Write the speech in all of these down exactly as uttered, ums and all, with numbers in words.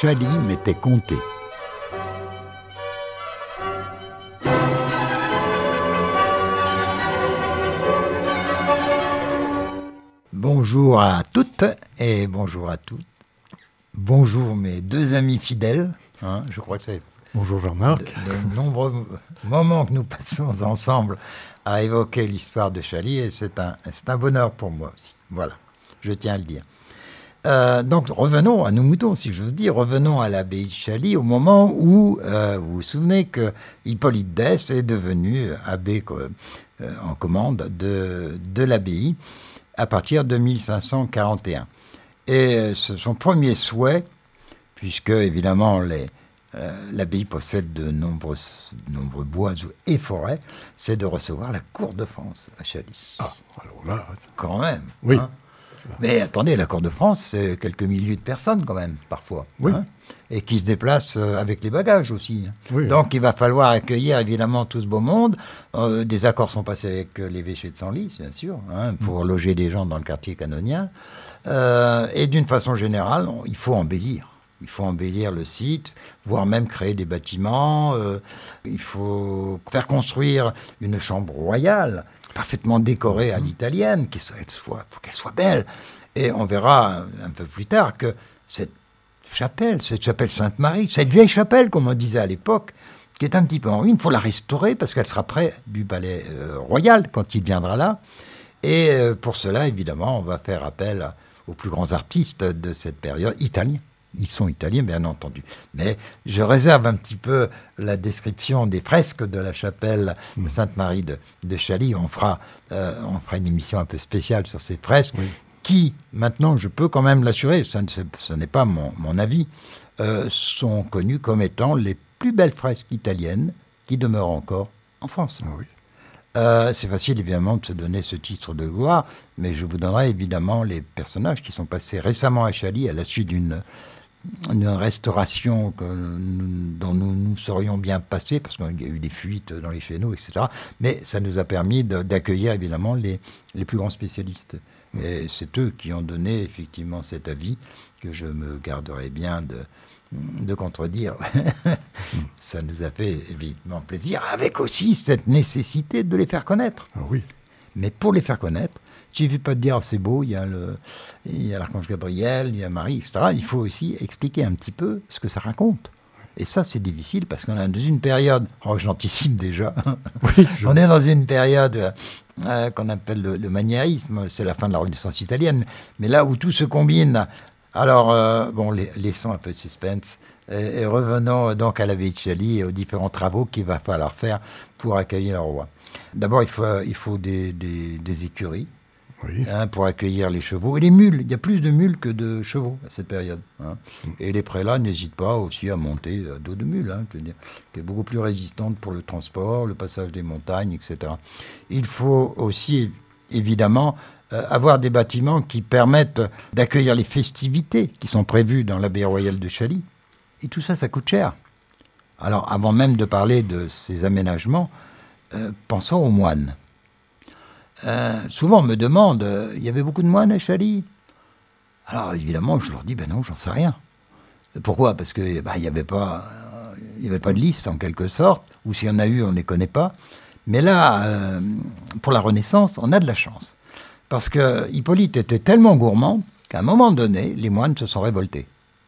Chaly m'était compté. Bonjour à toutes et bonjour à toutes. Bonjour mes deux amis fidèles. Hein, je crois que c'est bonjour Jean-Marc. De, de nombreux moments que nous passons ensemble à évoquer l'histoire de Chaly et c'est un, c'est un bonheur pour moi aussi. Voilà, je tiens à le dire. Euh, donc revenons à nos moutons, si j'ose dire. Revenons à l'abbaye de Chaly au moment où euh, vous vous souvenez que Hippolyte Dès est devenu abbé euh, en commande de, de l'abbaye à partir de mille cinq cent quarante et un. Et son premier souhait, puisque évidemment les, euh, l'abbaye possède de nombreux, nombreux bois et forêts, c'est de recevoir la cour de France à Chaly. Ah, alors là... Quand même. Oui. Hein. Mais attendez, la cour de France, c'est quelques milliers de personnes quand même, parfois. Oui. Hein, et qui se déplacent avec les bagages aussi. Oui. Donc il va falloir accueillir évidemment tout ce beau monde. Euh, des accords sont passés avec l'évêché de Senlis, bien sûr, hein, pour mmh. loger des gens dans le quartier canonien. Euh, et d'une façon générale, on, il faut embellir. Il faut embellir le site, voire même créer des bâtiments. Euh, il faut faire construire une chambre royale parfaitement décorée à l'italienne, qu'il faut qu'elle soit belle. Et on verra un peu plus tard que cette chapelle, cette chapelle Sainte-Marie, cette vieille chapelle, comme on disait à l'époque, qui est un petit peu en ruine, il faut la restaurer parce qu'elle sera près du palais euh, royal quand il viendra là. Et euh, pour cela, évidemment, on va faire appel à, aux plus grands artistes de cette période, italiens. Ils sont italiens, bien entendu. Mais je réserve un petit peu la description des fresques de la chapelle mmh. Sainte-Marie de, de Chaly. On fera, euh, on fera une émission un peu spéciale sur ces fresques, oui. qui, maintenant, je peux quand même l'assurer, ça ne, ce n'est pas mon, mon avis, euh, sont connues comme étant les plus belles fresques italiennes qui demeurent encore en France. Oui. Euh, c'est facile, évidemment, de se donner ce titre de gloire, mais je vous donnerai évidemment les personnages qui sont passés récemment à Chaly à la suite d'une... une restauration que nous, dont nous nous serions bien passés, parce qu'il y a eu des fuites dans les chéneaux, et cetera. Mais ça nous a permis de, d'accueillir évidemment les, les plus grands spécialistes. Et c'est eux qui ont donné effectivement cet avis que je me garderai bien de, de contredire. Ça nous a fait évidemment plaisir, avec aussi cette nécessité de les faire connaître. Ah oui. Mais pour les faire connaître, il ne suffit pas de dire oh, c'est beau, il y a, le, il y a l'archange Gabriel, il y a Marie, et cetera. Il faut aussi expliquer un petit peu ce que ça raconte. Et ça, c'est difficile parce qu'on est dans une période, oh, je l'anticipe déjà, oui, je... on est dans une période euh, qu'on appelle le, le maniérisme, c'est la fin de la Renaissance italienne, mais là où tout se combine. Alors, euh, bon, les, laissons un peu de suspense et, et revenons donc à l'abbaye de Chaly et aux différents travaux qu'il va falloir faire pour accueillir le roi. D'abord, il faut, il faut des, des, des écuries. Oui. Hein, pour accueillir les chevaux et les mules. Il y a plus de mules que de chevaux à cette période. Hein. Mm. Et les prélats n'hésitent pas aussi à monter à dos de mule, hein, je veux dire, qui est beaucoup plus résistante pour le transport, le passage des montagnes, et cetera. Il faut aussi, évidemment, euh, avoir des bâtiments qui permettent d'accueillir les festivités qui sont prévues dans l'abbaye royale de Chaly. Et tout ça, ça coûte cher. Alors, avant même de parler de ces aménagements, euh, pensons aux moines. Euh, souvent on me demande, euh, il y avait beaucoup de moines à Chaly? Alors évidemment je leur dis, ben non, j'en sais rien. Pourquoi? Parce que ben, il n'y avait pas, euh, il y avait pas de liste en quelque sorte, ou s'il y en a eu, on ne les connaît pas. Mais là, euh, pour la Renaissance, on a de la chance. Parce que Hippolyte était tellement gourmand qu'à un moment donné, les moines se sont révoltés.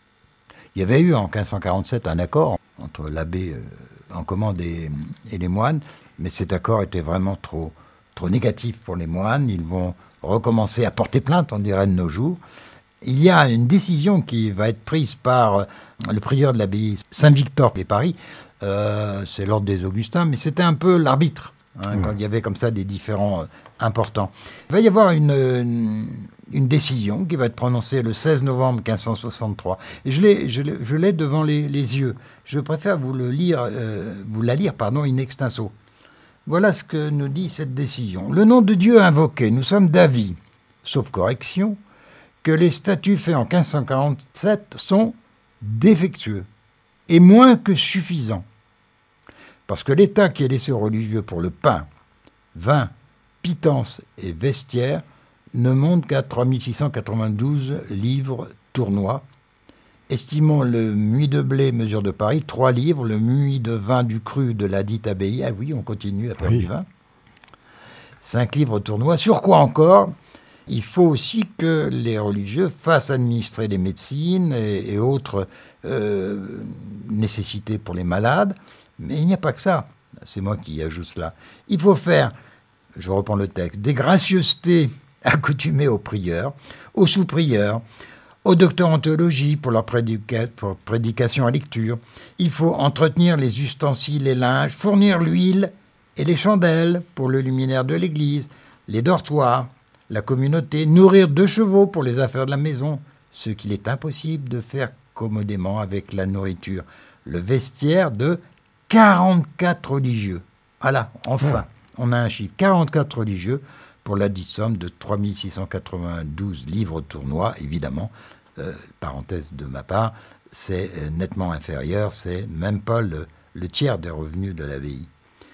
Il y avait eu en quinze cent quarante-sept un accord entre l'abbé euh, en commande et, et les moines, mais cet accord était vraiment trop... trop négatif pour les moines. Ils vont recommencer à porter plainte, on dirait, de nos jours. Il y a une décision qui va être prise par le prieur de l'abbaye Saint-Victor de Paris. Euh, c'est l'ordre des Augustins, mais c'était un peu l'arbitre, hein, mmh. quand il y avait comme ça des différends euh, importants. Il va y avoir une, une, une décision qui va être prononcée le seize novembre quinze cent soixante-trois. Et je l'ai, je l'ai, je l'ai devant les, les yeux. Je préfère vous, le lire, euh, vous la lire pardon, in extenso. Voilà ce que nous dit cette décision. Le nom de Dieu invoqué, nous sommes d'avis, sauf correction, que les statuts faits en quinze cent quarante-sept sont défectueux et moins que suffisants. Parce que l'État qui est laissé aux religieux pour le pain, vin, pitance et vestiaire ne monte qu'à trois mille six cent quatre-vingt-douze livres tournois Estimons le muid de blé, mesure de Paris, trois livres, le muid de vin du cru de la dite abbaye, ah oui, on continue à faire Oui. du vin, cinq livres tournois. Sur quoi encore? Il faut aussi que les religieux fassent administrer les médecines et, et autres euh, nécessités pour les malades, mais il n'y a pas que ça, c'est moi qui ajoute cela. Il faut faire, je reprends le texte, des gracieusetés accoutumées aux prieurs, aux sous-prieurs, aux docteurs en théologie pour leur prédica- pour prédication à lecture. Il faut entretenir les ustensiles, les linges, fournir l'huile et les chandelles pour le luminaire de l'église, les dortoirs, la communauté, nourrir deux chevaux pour les affaires de la maison, ce qu'il est impossible de faire commodément avec la nourriture. Le vestiaire de quarante-quatre religieux. Voilà, enfin, on a un chiffre. quarante-quatre religieux pour la dite somme de trois mille six cent quatre-vingt-douze livres tournois, évidemment. Euh, parenthèse de ma part, c'est euh, nettement inférieur, c'est même pas le, le tiers des revenus de l'abbaye.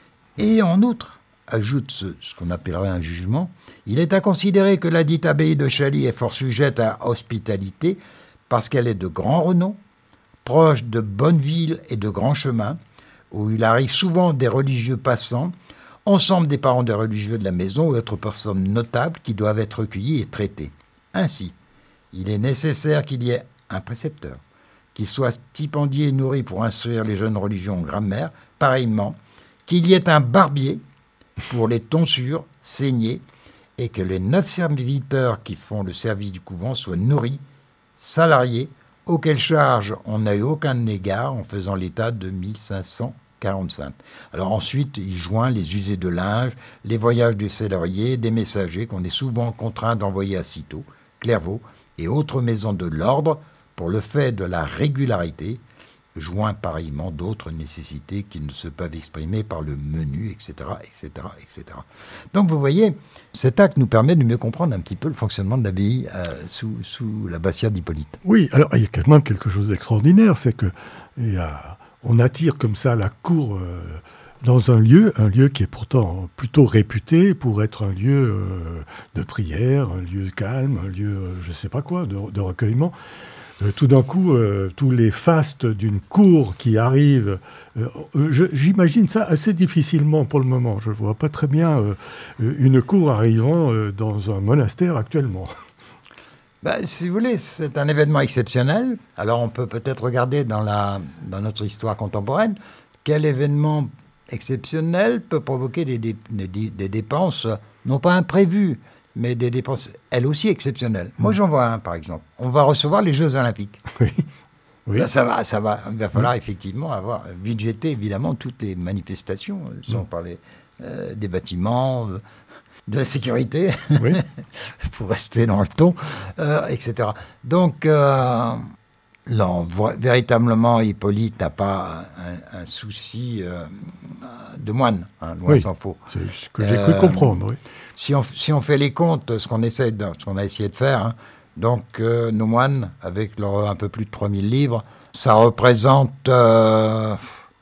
Et en outre, ajoute ce, ce qu'on appellerait un jugement, il est à considérer que la dite abbaye de Chailly est fort sujette à hospitalité parce qu'elle est de grand renom, proche de bonnes villes et de grands chemins, où il arrive souvent des religieux passants, ensemble des parents des religieux de la maison ou autres personnes notables qui doivent être recueillies et traitées. Ainsi, il est nécessaire qu'il y ait un précepteur, qu'il soit stipendié et nourri pour instruire les jeunes religieux en grammaire, pareillement, qu'il y ait un barbier pour les tonsures, saignées, et que les neuf serviteurs qui font le service du couvent soient nourris, salariés, auquel charge on n'a eu aucun égard en faisant l'état de mille cinq cent quarante-cinq. Alors ensuite, il joint les usées de linge, les voyages des salariés, des messagers qu'on est souvent contraint d'envoyer à Cîteaux, Clairvaux et autres maisons de l'ordre pour le fait de la régularité, joint pareillement d'autres nécessités qui ne se peuvent exprimer par le menu, et cetera, et cetera, et cetera. Donc vous voyez, cet acte nous permet de mieux comprendre un petit peu le fonctionnement de l'abbaye euh, sous, sous l'abbatiale d'Hippolyte. Oui, alors il y a quand même quelque chose d'extraordinaire, c'est que il y a, on attire comme ça la cour euh, dans un lieu, un lieu qui est pourtant plutôt réputé pour être un lieu euh, de prière, un lieu calme, un lieu, euh, je ne sais pas quoi, de, de recueillement. Euh, tout d'un coup, euh, tous les fastes d'une cour qui arrivent, euh, je, j'imagine ça assez difficilement pour le moment. Je ne vois pas très bien euh, une cour arrivant euh, dans un monastère actuellement. Ben, si vous voulez, c'est un événement exceptionnel. Alors on peut peut-être regarder dans, la, dans notre histoire contemporaine quel événement exceptionnel peut provoquer des, des, des, des dépenses, non pas imprévues, mais des dépenses, elles aussi, exceptionnelles. Mmh. Moi, j'en vois un, par exemple. On va recevoir les Jeux Olympiques. Oui. Oui. Là, ça va, ça va. Il va falloir mmh. effectivement avoir budgété, évidemment, toutes les manifestations, sans mmh. parler euh, des bâtiments, euh, de la sécurité, oui. pour rester dans le ton, euh, et cetera. Donc, euh, là, on voit, véritablement, Hippolyte n'a pas un, un souci euh, de moine, hein, loin oui. s'en faut. C'est ce que j'ai euh, cru comprendre, oui. Si on, si on fait les comptes, ce qu'on essaie de, ce qu'on a essayé de faire, hein, donc euh, nos moines, avec leur un peu plus de trois mille livres, ça représente euh,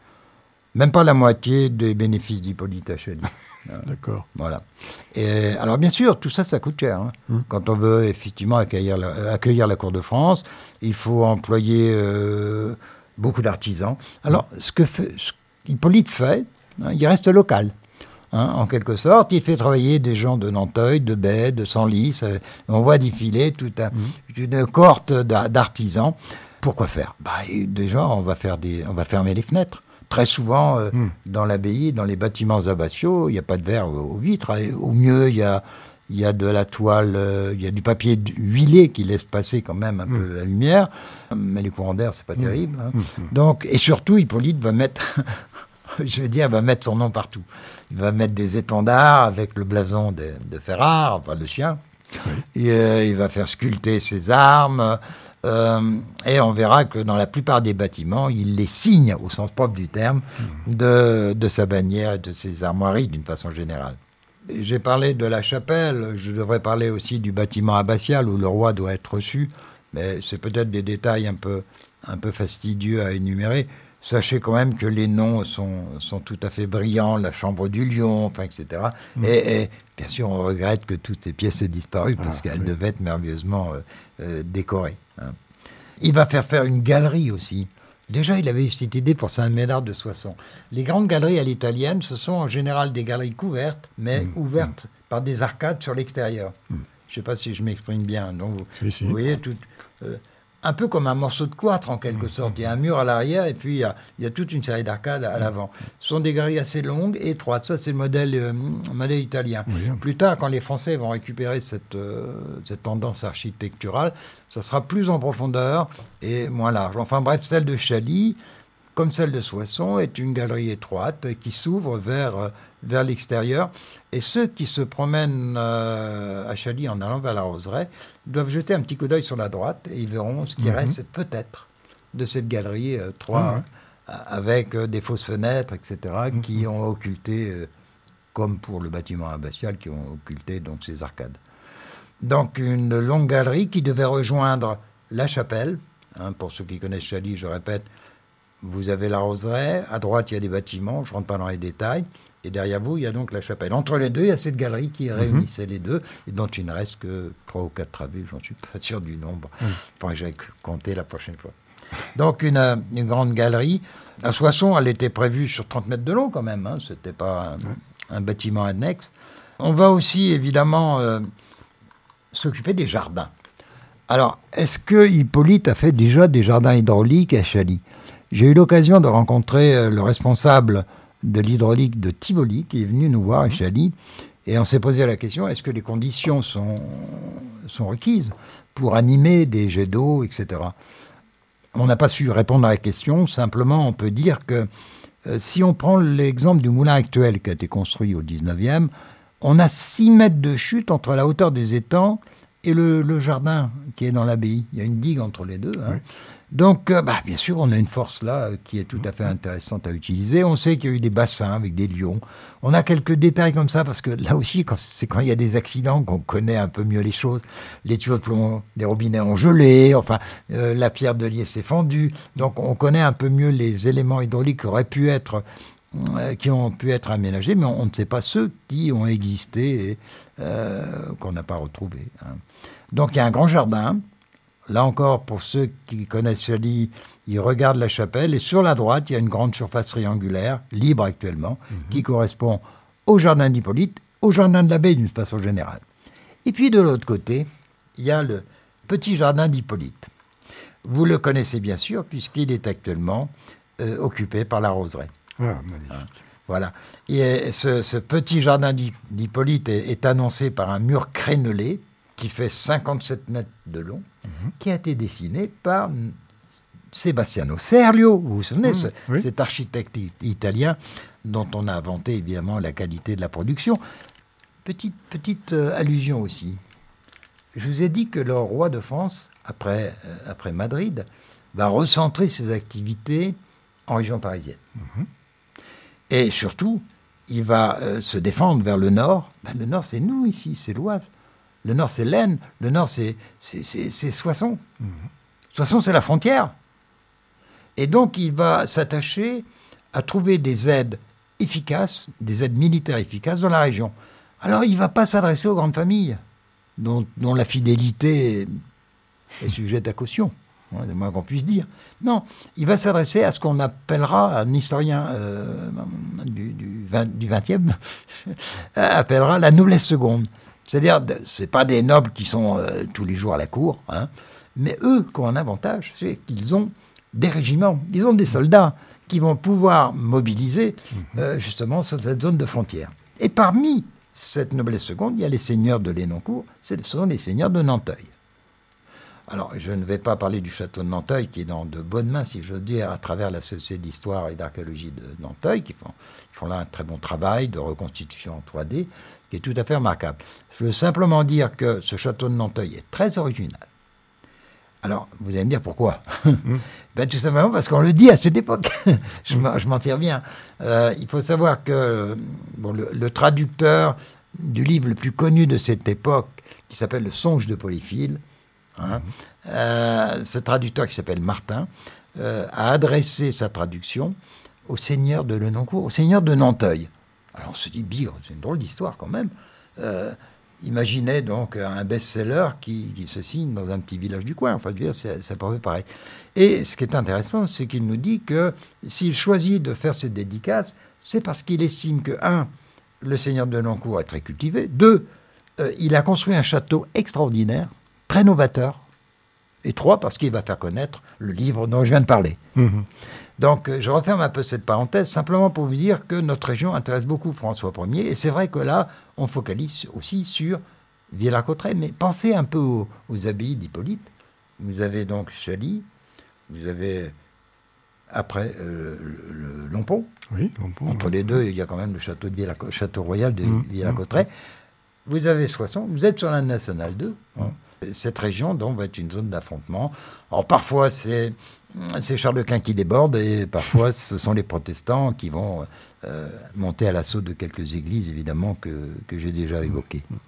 même pas la moitié des bénéfices d'Hippolyte à Chailly. D'accord. Voilà. Et, alors bien sûr, tout ça, ça coûte cher. Hein. Mmh. Quand on veut effectivement accueillir la, accueillir la cour de France, il faut employer euh, beaucoup d'artisans. Alors, ce que fait, ce qu'Hippolyte fait, hein, il reste local. Hein, en quelque sorte, il fait travailler des gens de Nanteuil, de Baie, de Senlis. Euh, on voit défiler toute un, mmh. une cohorte d'artisans. Pourquoi faire ? Bah, déjà, on va, faire des, on va fermer les fenêtres. Très souvent, euh, mmh. dans l'abbaye, dans les bâtiments abbatiaux, il n'y a pas de verre aux, aux vitres. Au mieux, il y a, y a de la toile, euh, il y a du papier huilé qui laisse passer quand même un mmh. peu la lumière. Mais les courants d'air, c'est pas mmh. terrible. Hein. Mmh. Donc, et surtout, Hippolyte va mettre... je veux dire, il va mettre son nom partout. Il va mettre des étendards avec le blason de, de Ferrare, enfin le chien. Oui. Et, euh, il va faire sculpter ses armes. Euh, et on verra que dans la plupart des bâtiments, il les signe, au sens propre du terme, mmh. de, de sa bannière et de ses armoiries, d'une façon générale. J'ai parlé de la chapelle, je devrais parler aussi du bâtiment abbatial où le roi doit être reçu, mais c'est peut-être des détails un peu, un peu fastidieux à énumérer. Sachez quand même que les noms sont, sont tout à fait brillants, la chambre du lion, enfin, et cetera. Mmh. Et, et bien sûr, on regrette que toutes ces pièces aient disparu, parce ah, qu'elles oui. devaient être merveilleusement euh, euh, décorées. Hein. Il va faire faire une galerie aussi. Déjà, il avait eu cette idée pour Saint-Médard de Soissons. Les grandes galeries à l'italienne, ce sont en général des galeries couvertes, mais mmh. ouvertes mmh. par des arcades sur l'extérieur. Mmh. Je ne sais pas si je m'exprime bien. Donc, vous, si, si. vous voyez, tout, euh, un peu comme un morceau de cloître en quelque mmh. sorte. Il y a un mur à l'arrière et puis il y a, il y a toute une série d'arcades à, à l'avant. Ce sont des galeries assez longues et étroites. Ça, c'est le modèle, euh, modèle italien. Oui. Plus tard, quand les Français vont récupérer cette, euh, cette tendance architecturale, ça sera plus en profondeur et moins large. Enfin bref, celle de Chailly, comme celle de Soissons, est une galerie étroite qui s'ouvre vers, euh, vers l'extérieur. Et ceux qui se promènent euh, à Chailly en allant vers la Roseraie doivent jeter un petit coup d'œil sur la droite et ils verront ce qui mm-hmm. reste peut-être de cette galerie euh, trois, mm-hmm. avec euh, des fausses fenêtres, et cetera, mm-hmm. qui ont occulté, euh, comme pour le bâtiment abbatial, qui ont occulté donc, ces arcades. Donc une longue galerie qui devait rejoindre la chapelle. Hein, pour ceux qui connaissent Chailly, je répète, vous avez la Roseraie, à droite il y a des bâtiments, je ne rentre pas dans les détails, et derrière vous il y a donc la chapelle. Entre les deux, il y a cette galerie qui réunissait mm-hmm. les deux, et dont il ne reste que trois ou quatre travées, j'en suis pas sûr du nombre. Mm. Enfin, je vais compter la prochaine fois. Donc une, une grande galerie. À Soissons, elle était prévue sur trente mètres de long quand même, hein, ce n'était pas un, mm. un bâtiment annexe. On va aussi évidemment euh, s'occuper des jardins. Alors, est-ce que Hippolyte a fait déjà des jardins hydrauliques à Chailly ? J'ai eu l'occasion de rencontrer le responsable de l'hydraulique de Tivoli, qui est venu nous voir à Chailly, et on s'est posé la question, est-ce que les conditions sont, sont requises pour animer des jets d'eau, et cetera. On n'a pas su répondre à la question, simplement on peut dire que euh, si on prend l'exemple du moulin actuel qui a été construit au dix-neuvième, on a six mètres de chute entre la hauteur des étangs et le, le jardin qui est dans l'abbaye. Il y a une digue entre les deux. Hein. Oui. Donc, euh, bah, bien sûr, on a une force là qui est tout à fait intéressante à utiliser. On sait qu'il y a eu des bassins avec des lions. On a quelques détails comme ça, parce que là aussi, quand, c'est quand il y a des accidents qu'on connaît un peu mieux les choses. Les tuyaux de plomb, les robinets ont gelé, enfin, euh, la pierre de lier s'est fendue. Donc, on connaît un peu mieux les éléments hydrauliques qui auraient pu être, euh, qui ont pu être aménagés, mais on, on ne sait pas ceux qui ont existé et euh, qu'on n'a pas retrouvés. Hein. Donc, il y a un grand jardin. Là encore, pour ceux qui connaissent Chailly, ils regardent la chapelle et sur la droite, il y a une grande surface triangulaire, libre actuellement, mmh. qui correspond au jardin d'Hippolyte, au jardin de l'abbaye d'une façon générale. Et puis de l'autre côté, il y a le petit jardin d'Hippolyte. Vous le connaissez bien sûr, puisqu'il est actuellement euh, occupé par la Roseraie. Ah, magnifique. Hein, voilà. Et ce, ce petit jardin d'Hippolyte est, est annoncé par un mur crénelé, qui fait cinquante-sept mètres de long, mmh. qui a été dessiné par Sebastiano Serlio, vous vous souvenez, mmh, ce, oui. cet architecte italien dont on a inventé évidemment la qualité de la production. Petite, petite euh, allusion aussi. Je vous ai dit que le roi de France, après, euh, après Madrid, va recentrer ses activités en région parisienne. Mmh. Et surtout, il va euh, se défendre vers le nord. Ben, le nord, c'est nous ici, c'est l'Oise. Le nord, c'est l'Aisne. Le nord, c'est, c'est, c'est, c'est Soissons. Mmh. Soissons, c'est la frontière. Et donc, il va s'attacher à trouver des aides efficaces, des aides militaires efficaces dans la région. Alors, il ne va pas s'adresser aux grandes familles, dont, dont la fidélité est sujette à caution, hein, c'est le moins qu'on puisse dire. Non, il va s'adresser à ce qu'on appellera, un historien euh, du, du, du vingtième, appellera la noblesse seconde. C'est-à-dire, ce n'est pas des nobles qui sont euh, tous les jours à la cour, hein, mais eux qui ont un avantage, c'est qu'ils ont des régiments, ils ont des soldats qui vont pouvoir mobiliser euh, justement sur cette zone de frontière. Et parmi cette noblesse seconde, il y a les seigneurs de Lenoncourt, ce sont les seigneurs de Nanteuil. Alors, je ne vais pas parler du château de Nanteuil, qui est dans de bonnes mains, si j'ose dire, à travers la Société d'histoire et d'archéologie de Nanteuil, qui font, qui font là un très bon travail de reconstitution en trois D, qui est tout à fait remarquable. Je veux simplement dire que ce château de Nanteuil est très original. Alors, vous allez me dire pourquoi ? mmh. ben, tout simplement parce qu'on le dit à cette époque. je, m'en, je m'en tire bien. Euh, il faut savoir que bon, le, le traducteur du livre le plus connu de cette époque, qui s'appelle Le Songe de Polyphile, hein, mmh. euh, ce traducteur qui s'appelle Martin, euh, a adressé sa traduction au seigneur de Lenoncourt, au seigneur de Nanteuil. Alors on se dit, bigre, c'est une drôle d'histoire quand même. Euh, imaginez donc un best-seller qui, qui se signe dans un petit village du coin. Enfin, je veux dire, c'est, c'est pas pareil. Et ce qui est intéressant, c'est qu'il nous dit que s'il choisit de faire cette dédicace, c'est parce qu'il estime que, un, le seigneur de Lenoncourt est très cultivé, deux, euh, il a construit un château extraordinaire, très novateur, et trois, parce qu'il va faire connaître le livre dont je viens de parler. Mmh. Donc, je referme un peu cette parenthèse, simplement pour vous dire que notre région intéresse beaucoup François Ier, et c'est vrai que là, on focalise aussi sur Villers-Cotterêts, mais pensez un peu aux, aux abbayes d'Hippolyte. Vous avez donc Chaly, vous avez après euh, le, le Longpont. Oui, Longpont. Entre oui. les deux, il y a quand même le château, de Villa, château royal de mmh. Villers-Cotterêts. Mmh. Vous avez Soissons, vous êtes sur la nationale deux. Mmh. Hein. Cette région, donc, va être une zone d'affrontement. Alors, parfois, c'est, c'est Charles Quint qui déborde, et parfois, ce sont les protestants qui vont euh, monter à l'assaut de quelques églises, évidemment, que, que j'ai déjà évoquées. Mmh.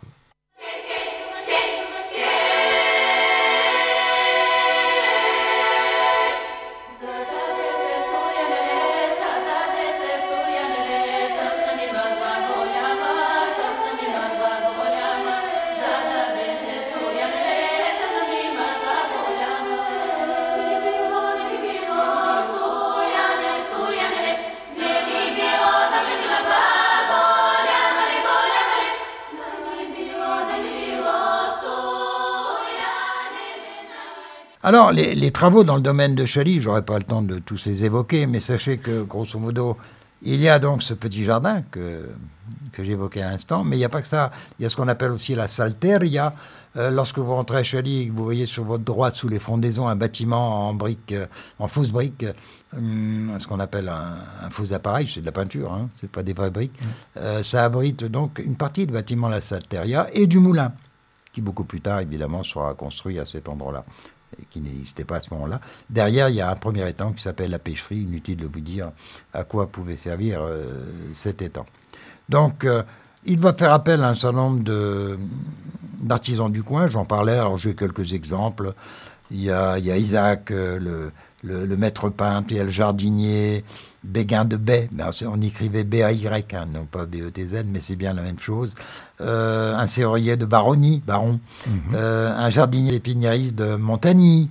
Alors, les, les travaux dans le domaine de Chaly, je n'aurai pas le temps de tous les évoquer, mais sachez que, grosso modo, il y a donc ce petit jardin que, que j'évoquais à l'instant, mais il n'y a pas que ça. Il y a ce qu'on appelle aussi la salteria. Euh, lorsque vous rentrez à Chaly et que vous voyez sur votre droite, sous les fondaisons, un bâtiment en briques, euh, en fausses briques, euh, ce qu'on appelle un, un faux appareil, c'est de la peinture, hein, c'est pas des vraies briques. Mmh. Euh, ça abrite donc une partie du bâtiment la salteria et du moulin, qui beaucoup plus tard, évidemment, sera construit à cet endroit-là, et qui n'existait pas à ce moment-là. Derrière, il y a un premier étang qui s'appelle la pêcherie. Inutile de vous dire à quoi pouvait servir euh, cet étang. Donc, euh, il va faire appel à un certain nombre de, d'artisans du coin. J'en parlais, alors j'ai quelques exemples. Il y a, il y a Isaac, euh, le, le, le maître peintre, il y a le jardinier, Béguin de Bay. Ben, on écrivait B A Y, hein, non pas B E T Z, mais c'est bien la même chose. Euh, un serrurier de Baronnie, Baron, mmh. euh, un jardinier épiniériste de Montagny,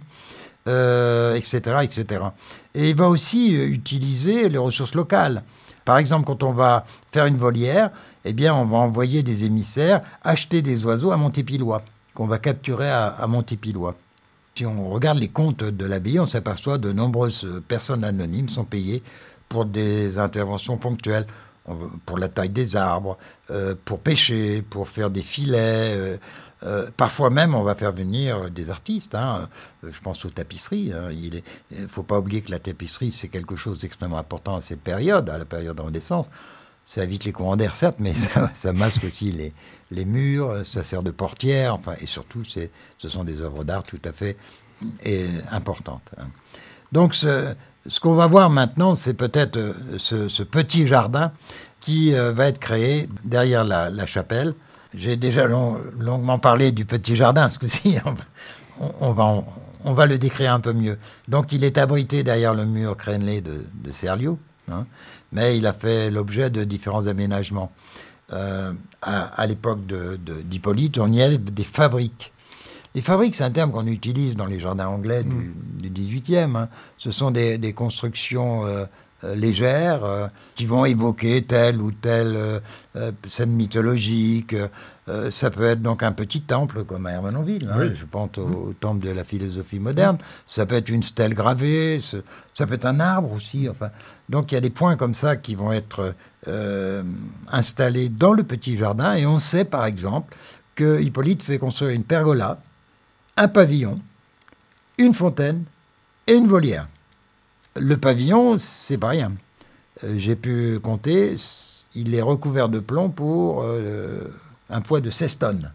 euh, et cetera, et cetera. Et il va aussi utiliser les ressources locales. Par exemple, quand on va faire une volière, eh bien, on va envoyer des émissaires acheter des oiseaux à Montépillois, qu'on va capturer à, à Montépillois. Si on regarde les comptes de l'abbaye, on s'aperçoit que de nombreuses personnes anonymes sont payées pour des interventions ponctuelles, pour la taille des arbres, euh, pour pêcher, pour faire des filets. Euh, euh, parfois même, on va faire venir des artistes. Hein. Je pense aux tapisseries. Hein. Il ne faut pas oublier que la tapisserie, c'est quelque chose d'extrêmement important à cette période, à la période de Renaissance. Ça évite les courants d'air, certes, mais ça, ça masque aussi les, les murs, ça sert de portière, enfin, et surtout, c'est, ce sont des œuvres d'art tout à fait et, importantes. Hein. Donc, ce... Ce qu'on va voir maintenant, c'est peut-être euh, ce, ce petit jardin qui euh, va être créé derrière la, la chapelle. J'ai déjà long, longuement parlé du petit jardin, ce coup-ci, on, on, va, on, on va le décrire un peu mieux. Donc, il est abrité derrière le mur crénelé de, de Serlio, hein, mais il a fait l'objet de différents aménagements. Euh, à, à l'époque de, de, d'Hippolyte, on y a des fabriques. Les fabriques, c'est un terme qu'on utilise dans les jardins anglais du, mmh. du dix-huitième. Hein. Ce sont des, des constructions euh, euh, légères euh, qui vont évoquer telle ou telle euh, euh, scène mythologique. Euh, ça peut être donc un petit temple comme à Ermenonville. Hein. Oui. Je pense au, au temple de la philosophie moderne. Mmh. Ça peut être une stèle gravée. Ça peut être un arbre aussi. Enfin, donc il y a des points comme ça qui vont être euh, installés dans le petit jardin. Et on sait par exemple que Hippolyte fait construire une pergola, un pavillon, une fontaine et une volière. Le pavillon, c'est pas rien. Euh, j'ai pu compter, il est recouvert de plomb pour euh, un poids de seize tonnes.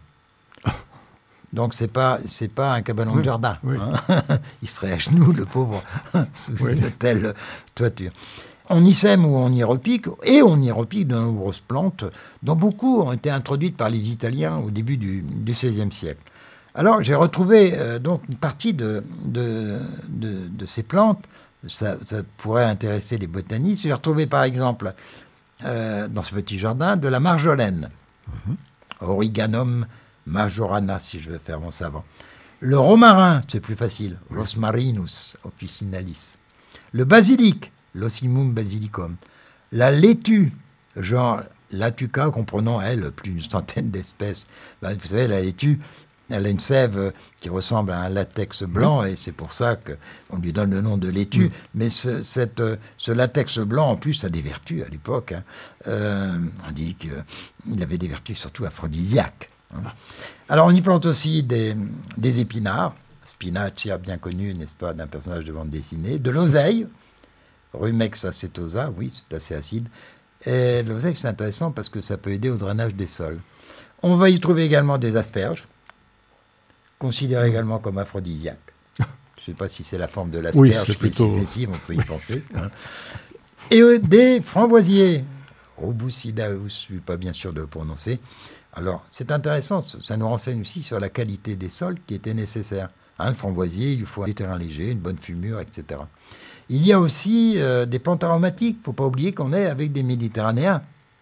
Donc c'est pas c'est pas un cabanon oui, de jardin. Oui. Hein. Il serait à genoux, le pauvre, sous oui. une telle toiture. On y sème ou on y repique, et on y repique de nombreuses plantes, dont beaucoup ont été introduites par les Italiens au début du, du seizième siècle. Alors, j'ai retrouvé euh, donc une partie de, de, de, de ces plantes. Ça, ça pourrait intéresser les botanistes. J'ai retrouvé, par exemple, euh, dans ce petit jardin, de la marjolaine, mm-hmm. Origanum Majorana, si je veux faire mon savant. Le romarin, c'est plus facile. Rosmarinus officinalis. Le basilic, l'Ocimum basilicum. La laitue, genre l'Atuca, comprenant, elle, plus d'une centaine d'espèces. Ben, vous savez, la laitue, elle a une sève qui ressemble à un latex blanc, et c'est pour ça qu'on lui donne le nom de laitue. Mmh. Mais ce, cette, ce latex blanc, en plus, a des vertus à l'époque. Hein. Euh, on dit qu'il avait des vertus surtout aphrodisiaques. Hein. Alors, on y plante aussi des, des épinards, Spinaccia, bien connu, n'est-ce pas, d'un personnage de bande dessinée, de l'oseille, Rumex acetosa, oui, c'est assez acide. Et l'oseille, c'est intéressant parce que ça peut aider au drainage des sols. On va y trouver également des asperges, considéré également comme aphrodisiaque. Je ne sais pas si c'est la forme de l'asperge oui, qui plutôt... est suppressive, on peut y penser. Hein. Et euh, des framboisiers, Robucidaeus, je ne suis pas bien sûr de le prononcer. Alors, c'est intéressant, ça nous renseigne aussi sur la qualité des sols qui étaient nécessaires. Hein, le framboisier, il faut des terrains légers, une bonne fumure, et cetera. Il y a aussi euh, des plantes aromatiques. Il ne faut pas oublier qu'on est avec des Méditerranéens.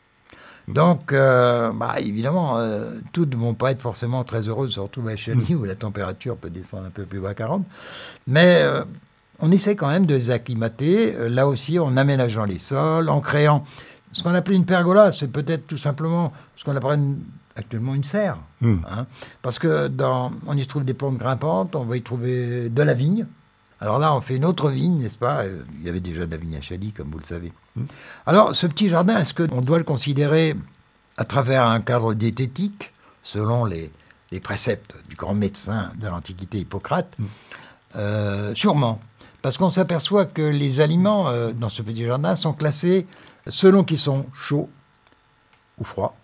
Donc, euh, bah, évidemment, euh, toutes ne vont pas être forcément très heureuses, surtout à Chaly, mmh. où la température peut descendre un peu plus bas à quarante. Mais euh, on essaie quand même de les acclimater, euh, là aussi en aménageant les sols, en créant ce qu'on appelle une pergola. C'est peut-être tout simplement ce qu'on appelle une, actuellement une serre. Mmh. Hein, parce que dans, on y trouve des plantes grimpantes, on va y trouver de la vigne. Alors là, on fait une autre vigne, n'est-ce pas ? Il y avait déjà de la vigne à Chaly, comme vous le savez. Mmh. Alors, ce petit jardin, est-ce qu'on doit le considérer à travers un cadre diététique, selon les, les préceptes du grand médecin de l'Antiquité, Hippocrate ? mmh. euh, Sûrement. Parce qu'on s'aperçoit que les aliments euh, dans ce petit jardin sont classés selon qu'ils sont chauds ou froids,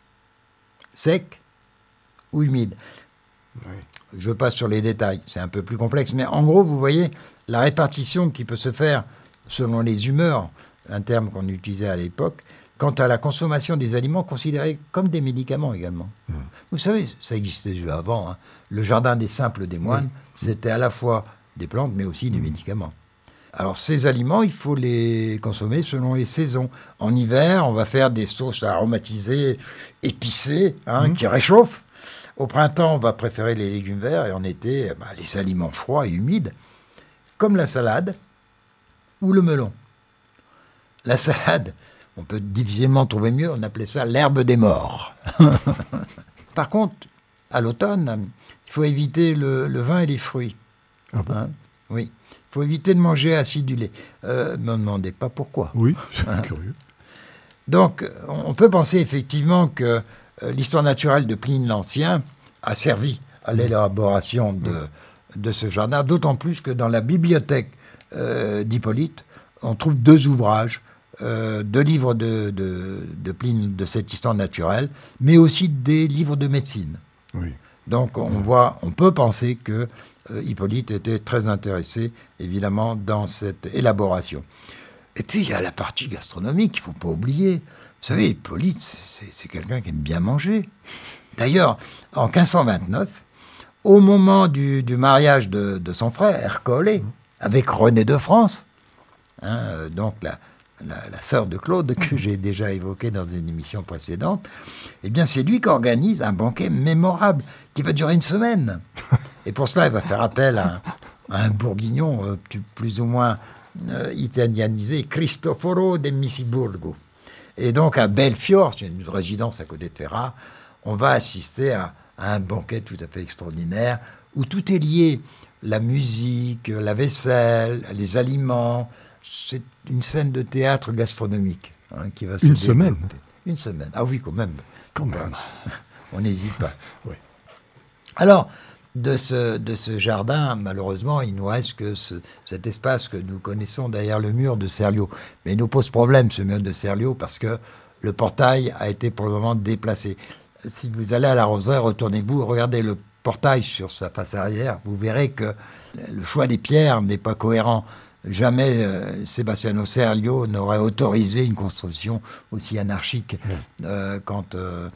secs ou humides. Oui. Je passe sur les détails, c'est un peu plus complexe. Mais en gros, vous voyez la répartition qui peut se faire selon les humeurs, un terme qu'on utilisait à l'époque, quant à la consommation des aliments considérés comme des médicaments également. Mmh. Vous savez, ça existait déjà avant. Hein. Le jardin des simples des moines, mmh. c'était à la fois des plantes, mais aussi des mmh. médicaments. Alors, ces aliments, il faut les consommer selon les saisons. En hiver, on va faire des sauces aromatisées, épicées, hein, mmh. qui réchauffent. Au printemps, on va préférer les légumes verts, et en été, bah, les aliments froids et humides, comme la salade ou le melon. La salade, on peut difficilement trouver mieux, on appelait ça l'herbe des morts. Par contre, à l'automne, il faut éviter le, le vin et les fruits. Ah bon ? Hein ? Oui, il faut éviter de manger acidulé. Euh, ne me demandez pas pourquoi. Oui, c'est hein ? curieux. Donc, on peut penser effectivement que euh, l'histoire naturelle de Pline l'Ancien a servi à l'élaboration de, de ce jardin, d'autant plus que dans la bibliothèque euh, d'Hippolyte, on trouve deux ouvrages, euh, deux livres de, de, de Pline de cette histoire naturelle, mais aussi des livres de médecine. Oui. Donc on voit, on peut penser que euh, Hippolyte était très intéressé, évidemment, dans cette élaboration. Et puis il y a la partie gastronomique, il ne faut pas oublier. Vous savez, Hippolyte, c'est, c'est quelqu'un qui aime bien manger. D'ailleurs, en quinze cent vingt-neuf, au moment du, du mariage de, de son frère, Ercole, avec Renée de France, hein, donc la, la, la sœur de Claude, que j'ai déjà évoquée dans une émission précédente, eh bien, c'est lui qui organise un banquet mémorable qui va durer une semaine. Et pour cela, il va faire appel à, à un bourguignon euh, plus ou moins euh, italianisé, Cristoforo de Misiburgo. Et donc, à Belfiore, c'est une résidence à côté de Ferrare, on va assister à, à un banquet tout à fait extraordinaire où tout est lié. La musique, la vaisselle, les aliments. C'est une scène de théâtre gastronomique hein, qui va se Une développer. semaine Une semaine. Ah oui, quand même. Quand même. On n'hésite pas. Oui. Alors, de ce, de ce jardin, malheureusement, il nous reste que ce, cet espace que nous connaissons derrière le mur de Serlio. Mais il nous pose problème, ce mur de Serlio, parce que le portail a été pour le moment déplacé. Si vous allez à la Roseraie, retournez-vous, regardez le portail sur sa face arrière, vous verrez que le choix des pierres n'est pas cohérent. Jamais euh, Sebastiano Serlio n'aurait autorisé une construction aussi anarchique euh, quant euh,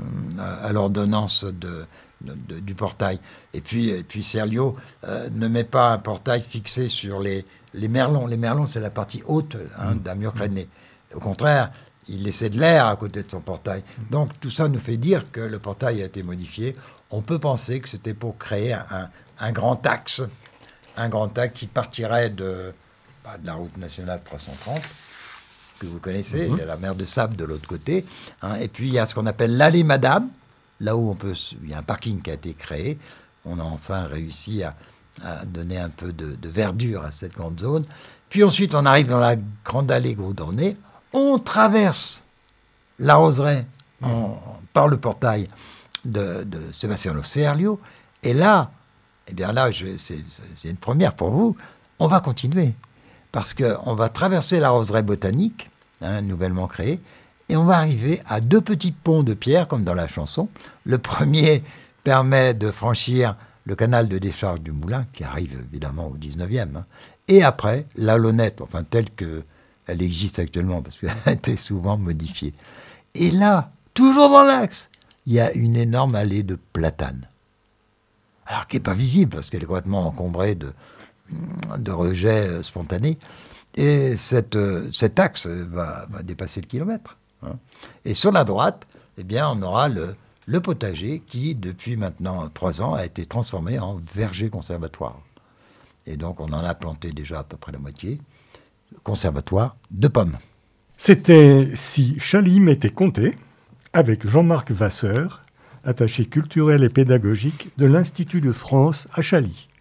à l'ordonnance de, de, de, du portail. Et puis, et puis Serlio euh, ne met pas un portail fixé sur les, les merlons. Les merlons, c'est la partie haute hein, d'un mur créné. Au contraire, il laissait de l'air à côté de son portail. Donc tout ça nous fait dire que le portail a été modifié. on peut penser que c'était pour créer un, un, un grand axe, un grand axe qui partirait de, bah, de la route nationale trois cent trente, que vous connaissez, mmh. il y a la mer de Sable de l'autre côté, hein, et puis il y a ce qu'on appelle l'allée Madame, là où on peut, il y a un parking qui a été créé, on a enfin réussi à, à donner un peu de, de verdure à cette grande zone, puis ensuite on arrive dans la grande allée goudronnée, on traverse la roseraie mmh. en, par le portail de, de Sébastien Serlio, et là, eh bien là, je, c'est, c'est une première pour vous, on va continuer. Parce qu'on va traverser la roseraie botanique, hein, nouvellement créée, et on va arriver à deux petits ponts de pierre, comme dans la chanson. Le premier permet de franchir le canal de décharge du Moulin, qui arrive évidemment au dix-neuvième. Hein. Et après, la Lonnette, enfin telle qu'elle existe actuellement, parce qu'elle a été souvent modifiée. Et là, toujours dans l'axe, il y a une énorme allée de platanes. Alors, qui n'est pas visible, parce qu'elle est complètement encombrée de... de rejet spontané, et cette, cet axe va, va dépasser le kilomètre. Hein. Et sur la droite, eh bien, on aura le, le potager qui, depuis maintenant trois ans, a été transformé en verger conservatoire. Et donc, on en a planté déjà à peu près la moitié, conservatoire de pommes. C'était Si Chaly m'était compté, avec Jean-Marc Vasseur, attaché culturel et pédagogique de l'Institut de France à Chaly.